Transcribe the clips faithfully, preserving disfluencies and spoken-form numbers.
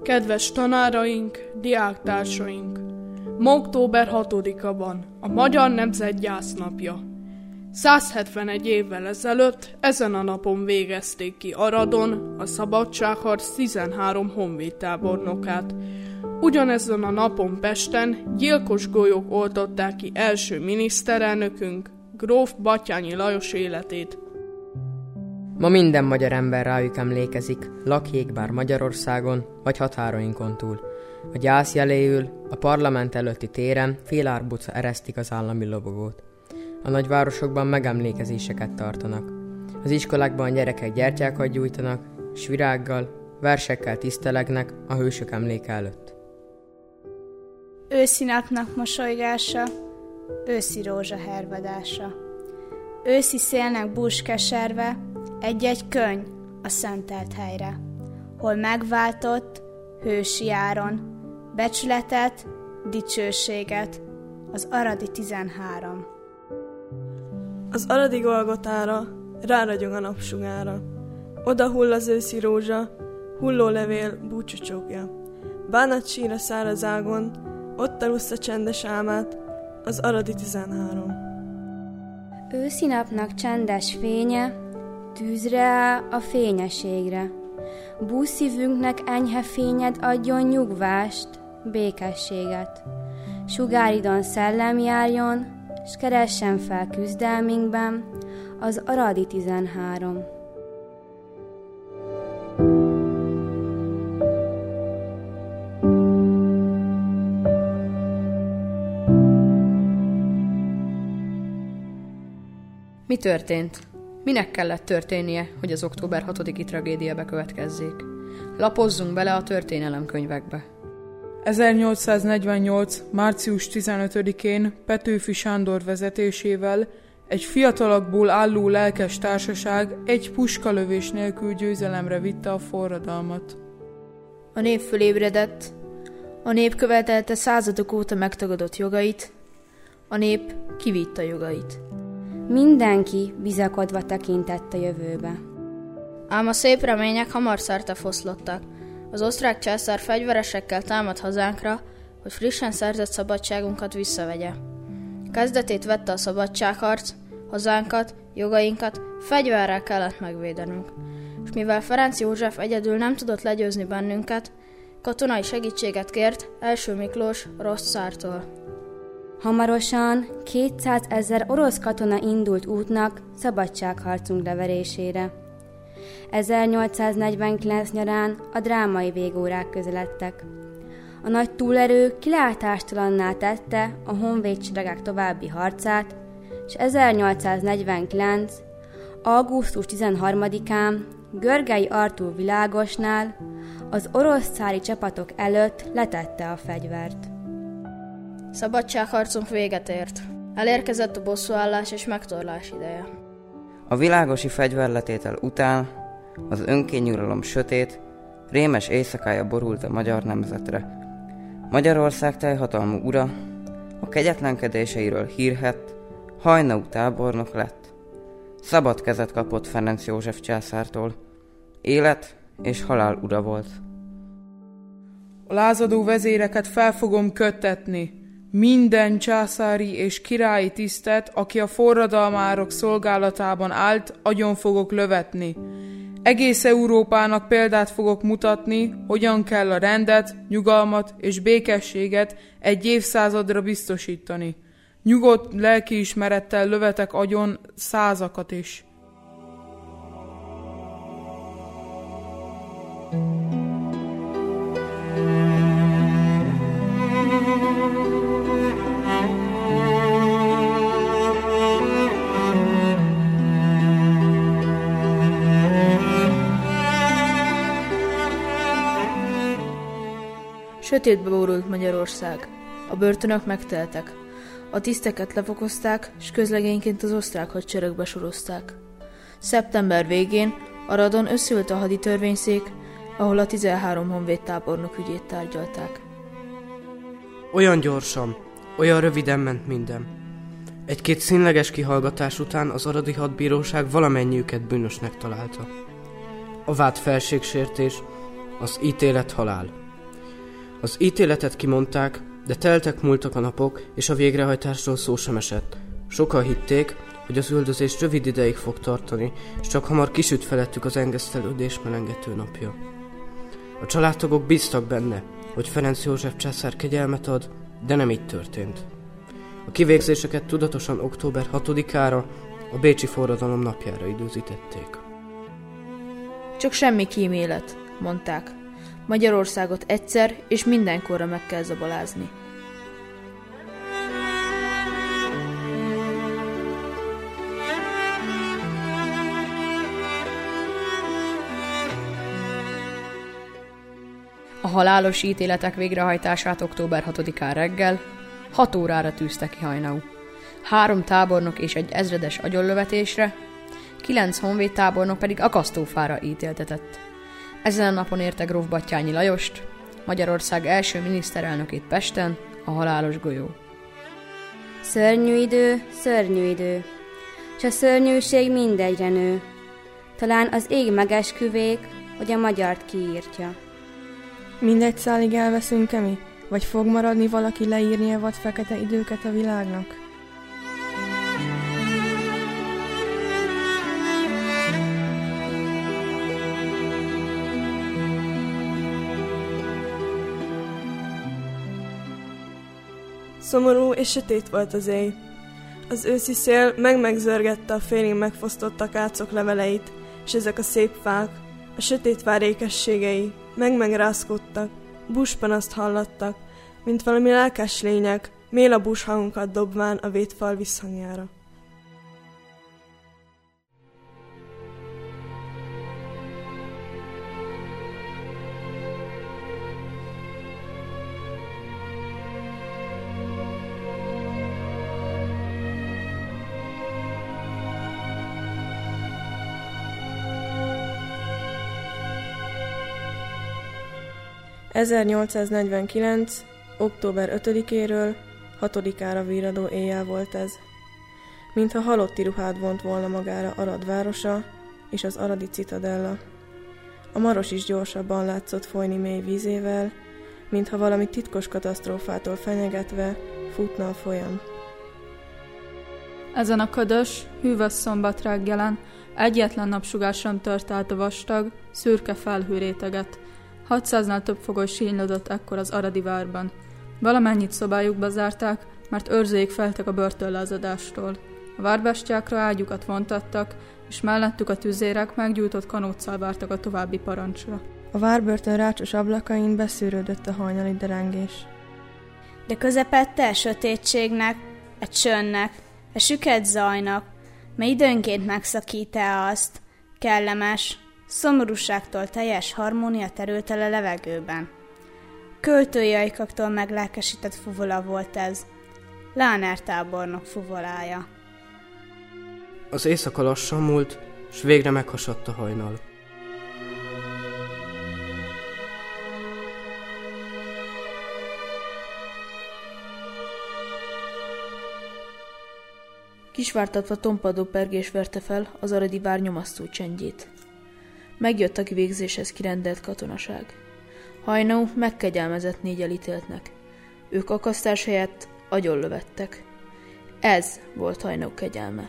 Kedves tanáraink, diáktársaink! Ma október hatodika van, a Magyar Nemzet gyásznapja. száz hetvenegy évvel ezelőtt ezen a napon végezték ki Aradon a szabadságharc tizenhárom honvédtábornokát. Ugyanezen a napon Pesten gyilkos golyók oltották ki első miniszterelnökünk, gróf Batthyány Lajos életét. Ma minden magyar ember rájuk emlékezik, lakjék bár Magyarországon, vagy határainkon túl. A gyász jeléül, a parlament előtti téren fél árbuca eresztik az állami lobogót. A nagyvárosokban megemlékezéseket tartanak. Az iskolákban gyerekek gyertyákat gyújtanak, s virággal, versekkel tisztelegnek a hősök emléke előtt. Őszi napnak mosolygása, őszi rózsa hervadása. Őszi szélnek bús keserve, egy-egy könny a szentelt helyre, hol megváltott, hősi áron, becsületet, dicsőséget, az aradi tizenhárom. Az aradi Golgotára ráragyog a napsugára, oda hull az őszi rózsa, hulló levél búcsúcsókja. Bánat sír a száraz ágon, ott alussza csendes álmát, az aradi tizenhárom. Őszi napnak csendes fénye, tűzre áll a fényeségre. Búszívünknek enyhe fényed adjon nyugvást, békességet. Sugáridon szellem járjon, s keressen fel küzdelmünkben az aradi tizenhárom. Mi történt? Minek kellett történnie, hogy az október hatodiki tragédia bekövetkezzék? Lapozzunk bele a történelemkönyvekbe. ezernyolcszáznegyvennyolc. március tizenötödikén Petőfi Sándor vezetésével egy fiatalokból álló lelkes társaság egy puskalövés nélkül győzelemre vitte a forradalmat. A nép fölébredett, a nép követelte századok óta megtagadott jogait, a nép kivitte jogait. Mindenki bizakodva tekintett a jövőbe. Ám a szép remények hamar szerte foszlottak. Az osztrák császár fegyveresekkel támad hazánkra, hogy frissen szerzett szabadságunkat visszavegye. Kezdetét vette a szabadságharc, hazánkat, jogainkat fegyverrel kellett megvédenünk. És mivel Ferenc József egyedül nem tudott legyőzni bennünket, katonai segítséget kért első Miklós rossz cártól. Hamarosan kétszázezer orosz katona indult útnak szabadságharcunk leverésére. ezernyolcszáznegyvenkilenc nyarán a drámai végórák közeledtek. A nagy túlerő kilátástalanná tette a honvédseregek további harcát, és ezernyolcszáznegyvenkilenc. augusztus tizenharmadikán Görgei Artúr világosnál az orosz cári csapatok előtt letette a fegyvert. Szabadságharcunk véget ért. Elérkezett a bosszúállás és megtorlás ideje. A világosi fegyverletétel után az önkényuralom sötét, rémes éjszakája borult a magyar nemzetre. Magyarország teljhatalmú ura, a kegyetlenkedéseiről hírhedt, Haynau tábornok lett. Szabad kezet kapott Ferenc József császártól. Élet és halál ura volt. A lázadó vezéreket fel fogom köttetni. Minden császári és királyi tisztet, aki a forradalmárok szolgálatában állt, agyon fogok lövetni. Egész Európának példát fogok mutatni, hogyan kell a rendet, nyugalmat és békességet egy évszázadra biztosítani. Nyugodt lelkiismerettel lövetek agyon százakat is. Sötétbe borult Magyarország. A börtönök megteltek. A tiszteket lefokozták, s közlegényként az osztrák hadseregbe sorozták. Szeptember végén Aradon összeült a haditörvényszék, ahol a tizenhárom honvédtábornok ügyét tárgyalták. Olyan gyorsan, olyan röviden ment minden. Egy-két színleges kihallgatás után az aradi hadbíróság valamennyiüket bűnösnek találta. A vád felségsértés, az ítélet halál. Az ítéletet kimondták, de teltek múltak a napok, és a végrehajtásról szó sem esett. Sokan hitték, hogy az üldözés rövid ideig fog tartani, és csak hamar kisüt felettük az engesztelődés melengető napja. A családtagok bíztak benne, hogy Ferenc József császár kegyelmet ad, de nem így történt. A kivégzéseket tudatosan október hatodikára, a bécsi forradalom napjára időzítették. Csak semmi kímélet, mondták. Magyarországot egyszer és mindenkorra meg kell zabolázni. A halálos ítéletek végrehajtását október hatodikán reggel hat órára tűzte ki Haynau. Három tábornok és egy ezredes agyonlövetésre, kilenc honvédtábornok pedig akasztófára ítéltetett. Ezen a napon érte gróf Batthyány Lajost, Magyarország első miniszterelnökét Pesten, a halálos golyó. Szörnyű idő, szörnyű idő, s a szörnyűség mindegyre nő. Talán az ég megesküvék, hogy a magyart kiírtja. Mindegy szálig elveszünk-e mi? Vagy fog maradni valaki leírni a vad fekete időket a világnak? Szomorú és sötét volt az éj. Az őszi szél meg-megzörgette a félig megfosztott akácok leveleit, és ezek a szép fák, a sötét vár ékességei meg-megrázkodtak, búspanaszt hallattak, mint valami lelkes lények, méla bús hangokat dobván a védfal visszhangjára. ezernyolcszáznegyvenkilenc. október ötödikéről hatodikára virradó éjjel volt ez. Mintha halotti ruhát vont volna magára Arad városa és az aradi citadella. A Maros is gyorsabban látszott folyni mély vízével, mintha valami titkos katasztrófától fenyegetve futna a folyam. Ezen a ködös, hűvös szombat reggelen egyetlen napsugár sem tört át a vastag, szürke felhőréteget. hatszáznál több fogoly sínylődött ekkor az aradi várban. Valamennyit szobájukba zárták, mert őrzőik feltek a börtönlázadástól. A várbástyákra ágyukat vontattak, és mellettük a tüzérek meggyújtott kanóccal vártak a további parancsra. A várbörtön rácsos ablakain beszűrődött a hajnali derengés. De közepette a sötétségnek, a csöndnek, a süket zajnak, mely időnként megszakít-e azt, kellemes, szomorúságtól teljes harmónia terült el a levegőben. Költői ajkaktól meglelkesített fuvola volt ez. Láner tábornok fuvolája. Az éjszaka lassan múlt, s végre meghasadt a hajnal. Kisvártatva tompadó pergés verte fel az aradi vár nyomasztó csendjét. Megjött a kivégzéshez kirendelt katonaság. Haynau megkegyelmezett négy elítéltnek. Ők akasztás helyett agyonlövettek. Ez volt Haynau kegyelme.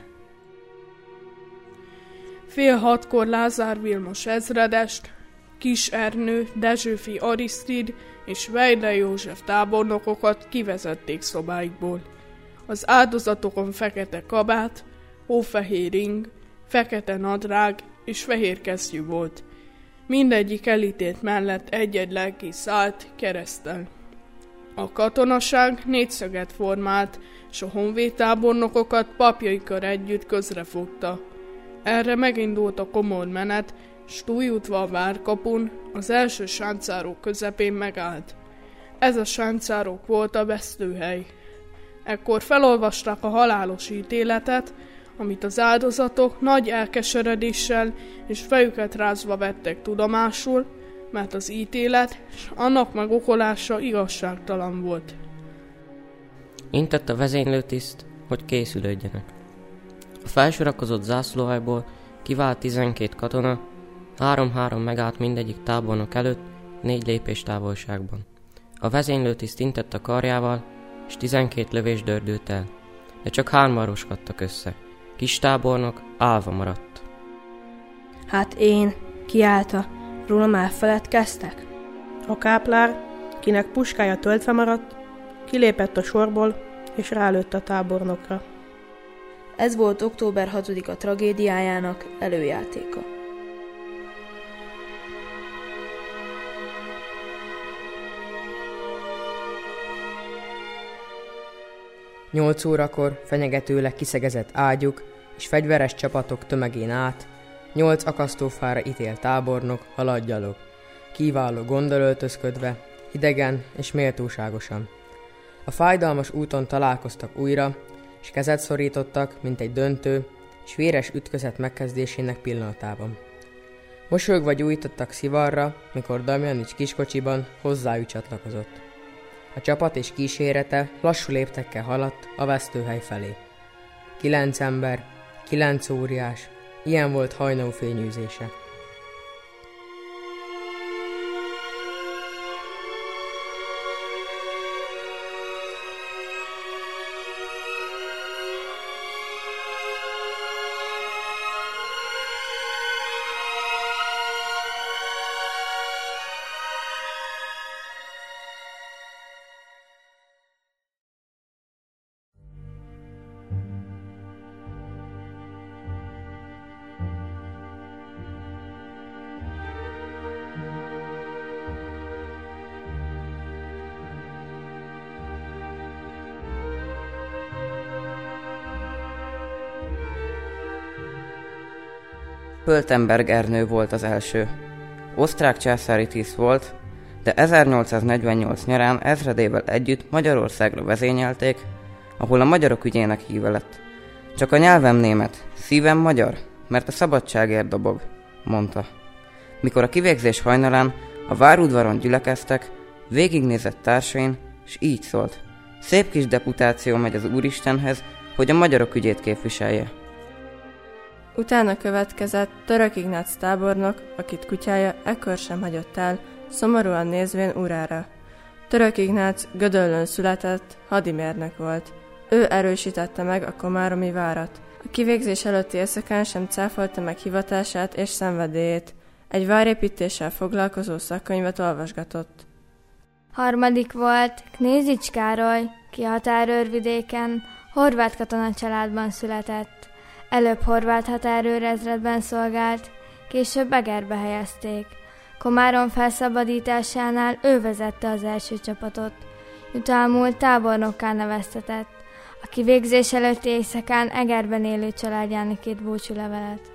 Fél hatkor Lázár Vilmos ezredest, Kis Ernő, Dezsőfi Arisztid és Vejle József tábornokokat kivezették szobáikból. Az áldozatokon fekete kabát, hófehér ing, fekete nadrág és fehér kesztyű volt. Mindegyik elítélt mellett egy-egy lelkész állt kereszten. A katonaság négyszöget formált, s a honvédtábornokokat papjaikkal együtt közrefogta. Erre megindult a komor menet, s túljutva a várkapun, az első sáncárok közepén megállt. Ez a sáncárok volt a vesztőhely. Ekkor felolvasták a halálos ítéletet, amit az áldozatok nagy elkeseredéssel és fejüket rázva vettek tudomásul, mert az ítélet és annak megokolása igazságtalan volt. Intett a vezénylőtiszt, hogy készülődjenek. A felsorakozott zászlóhajból kivált tizenkét katona, három-három megállt mindegyik tábornok előtt négy lépés távolságban. A vezénylőtiszt intett a karjával, és tizenkét lövés dördült el, de csak hárman roskadtak össze. Kis tábornok állva maradt. Hát én, kiállta, rólam elfeledkeztek? A káplár, kinek puskája töltve maradt, kilépett a sorból, és rálőtt a tábornokra. Ez volt október hatodika tragédiájának előjátéka. Nyolc órakor fenyegetőleg kiszegezett ágyuk és fegyveres csapatok tömegén át, nyolc akasztófára ítélt tábornok haladt gyalog, kiváló gonddal öltözködve, hidegen és méltóságosan. A fájdalmas úton találkoztak újra, és kezet szorítottak, mint egy döntő és véres ütközet megkezdésének pillanatában. Mosolyogva gyújtottak szivarra, mikor Damjanics kiskocsiban hozzájuk csatlakozott. A csapat és kísérete lassú léptekkel haladt a vesztőhely felé. Kilenc ember, kilenc óriás, ilyen volt Haynau fényűzése. Pöltenberg Ernő volt az első. Osztrák császári tiszt volt, de ezernyolcszáznegyvennyolc nyarán ezredével együtt Magyarországra vezényelték, ahol a magyarok ügyének híve lett. Csak a nyelvem német, szívem magyar, mert a szabadságért dobog, mondta. Mikor a kivégzés hajnalán a várudvaron gyülekeztek, végignézett társain, és így szólt. Szép kis deputáció megy az Úristenhez, hogy a magyarok ügyét képviselje. Utána következett Török Ignác tábornok, akit kutyája ekkor sem hagyott el, szomorúan nézvén urára. Török Ignác Gödöllőn született, hadimérnök volt. Ő erősítette meg a komáromi várat. A kivégzés előtti éjszakán sem cáfolta meg hivatását és szenvedélyét. Egy várépítéssel foglalkozó szakkönyvet olvasgatott. Harmadik volt Knézics Károly, ki határőrvidéken, horvát katona családban született. Előbb horvát határőrezredben szolgált, később Egerbe helyezték. Komárom felszabadításánál ő vezette az első csapatot. Jutalmul tábornokká neveztetett. A kivégzés előtti éjszakán Egerben élő családjának írt búcsúlevelet.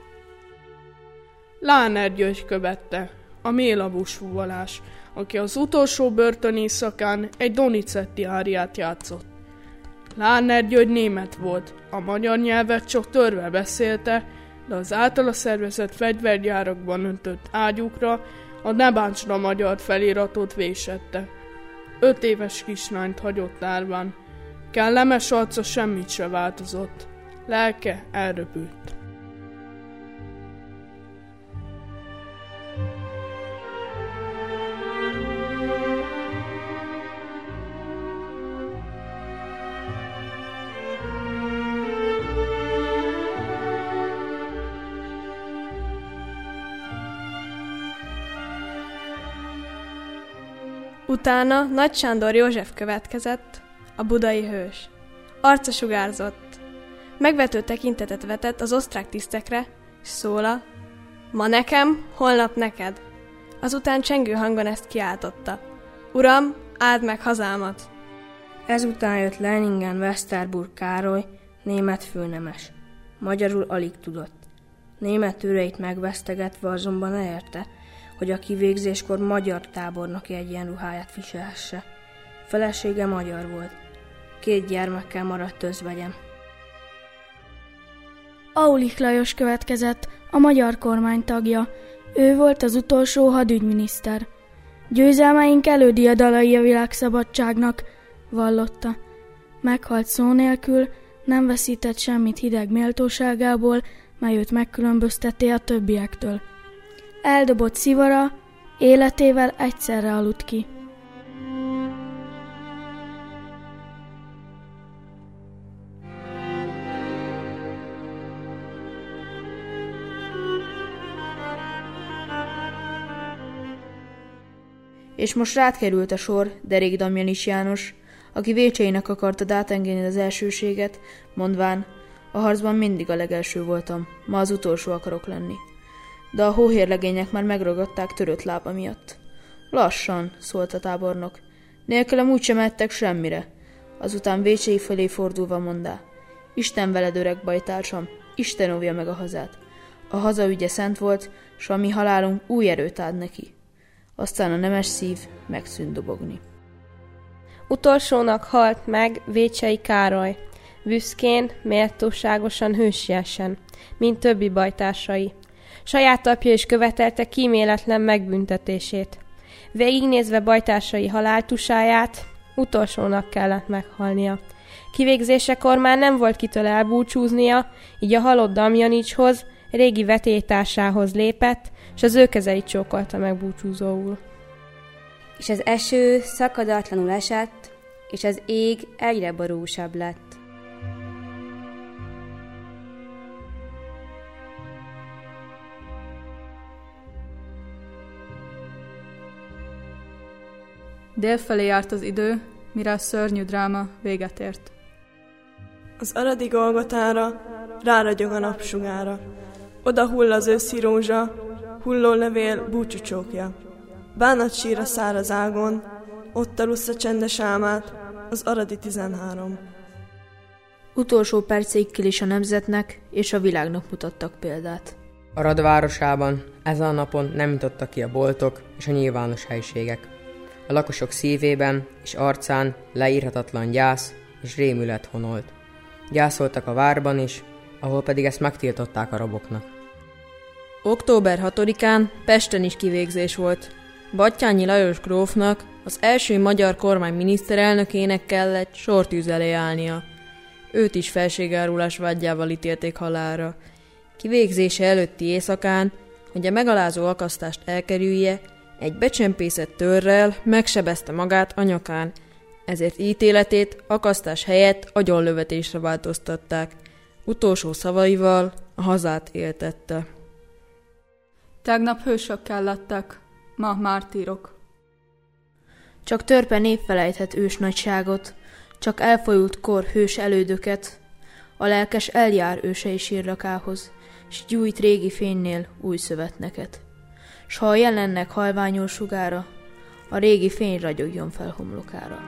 Láner György követte, a mélabús fuvolás, aki az utolsó börtön éjszakán egy Donizetti áriát játszott. Láner György német volt, a magyar nyelvet csak törve beszélte, de az általa szervezett fegyvergyárakban öntött ágyukra a Ne bántsd a magyar feliratot vésette. Öt éves kislányt hagyott árván. Kellemes arca semmit se változott. Lelke elröpült. Utána Nagy Sándor József következett, a budai hős. Arca sugárzott. Megvető tekintetet vetett az osztrák tisztekre, s szóla, ma nekem, holnap neked. Azután csengő hangon ezt kiáltotta. Uram, áld meg hazámat! Ezután jött Leiningen-Westerburg Károly, német főnemes. Magyarul alig tudott. Német őreit megvesztegetve azonban elérte, hogy a kivégzéskor magyar tábornoki egyenruháját viselhesse. Felesége magyar volt. Két gyermekkel maradt özvegyem. Aulich Lajos következett, a magyar kormány tagja. Ő volt az utolsó hadügyminiszter. Győzelmeink elődiadalai a világszabadságnak, vallotta. Meghalt szó nélkül, nem veszített semmit hideg méltóságából, mely őt megkülönböztette a többiektől. Eldobott szivara, életével egyszerre aludt ki. És most rád került a sor, Derék Damjanich János, aki Vécseinek akartad átengedni az elsőséget, mondván, a harcban mindig a legelső voltam, ma az utolsó akarok lenni. De a hóhérlegények már megragadták törött lába miatt. Lassan, szólt a tábornok. Nélkülem úgysem mehettek semmire. Azután Vécsei felé fordulva mondá. Isten veled, öreg bajtársam, Isten óvja meg a hazát. A haza ügye szent volt, s a mi halálunk új erőt ad neki. Aztán a nemes szív megszűnt dobogni. Utolsónak halt meg Vécsei Károly, büszkén, méltóságosan, hősiesen, mint többi bajtársai. Saját apja is követelte kíméletlen megbüntetését. Végignézve bajtársai haláltusáját, utolsónak kellett meghalnia. Kivégzésekor már nem volt kitől elbúcsúznia, így a halott Damjanichhoz, régi vetélytársához lépett, és az ő kezeit csókolta meg búcsúzóul. És az eső szakadatlanul esett, és az ég egyre borúsabb lett. Délfelé járt az idő, mire a szörnyű dráma véget ért. Az aradi Golgotára ráragyog a napsugára. Oda hull az őszi rózsa, hulló levél búcsúcsókja. Bánatsír a száraz ágon, ott alussza csendes álmát az aradi tizenhárom. Utolsó percéig is a nemzetnek és a világnak mutattak példát. Arad városában ezen a napon nem nyitottak ki a boltok és a nyilvános helyiségek. A lakosok szívében és arcán leírhatatlan gyász és rémület honolt. Gyászoltak a várban is, ahol pedig ezt megtiltották a raboknak. október hatodikán Pesten is kivégzés volt. Batthyány Lajos grófnak, az első magyar kormány miniszterelnökének kellett sortűz elé állnia. Őt is felségárulás vádjával ítélték halálra. Kivégzése előtti éjszakán, hogy a megalázó akasztást elkerülje, egy becsempészett törrel megsebezte magát a nyakán, ezért ítéletét akasztás helyett agyonlövetésre változtatták. Utolsó szavaival a hazát éltette. Tegnap hősökkel lettek, ma mártírok. Csak törpe nép felejthet ős nagyságot, csak elfolyult kor hős elődöket, a lelkes eljár ősei sírlakához, s gyújt régi fénynél új szövetneket. S ha a jelennek halványul sugára, a régi fény ragyogjon fel homlokára.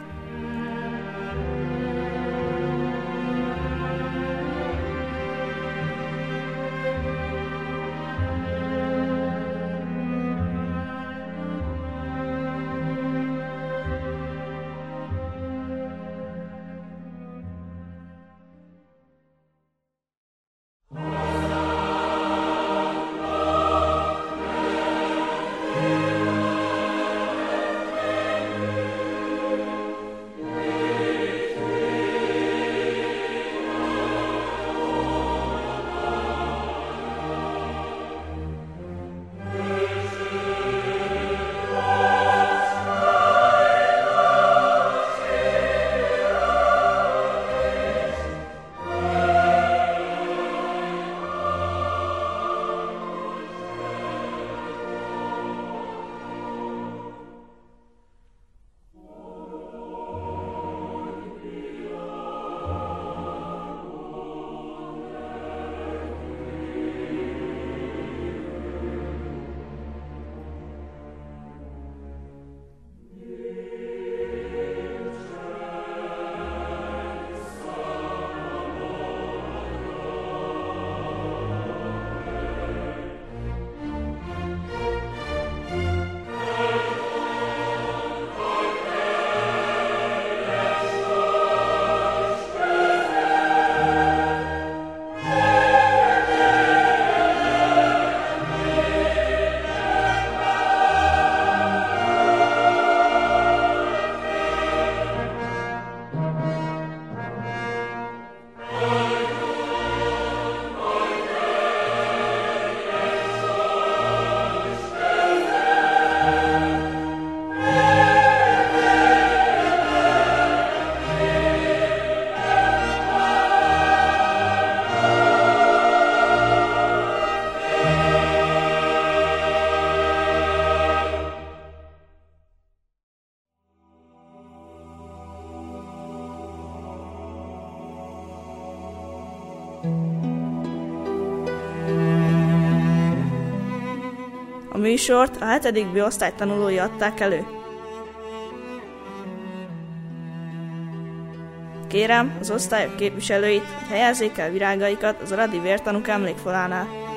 műsort a hetedik B osztály tanulói adták elő. Kérem az osztályok képviselőit, hogy helyezzék el virágaikat az aradi vértanúk emlékfalánál.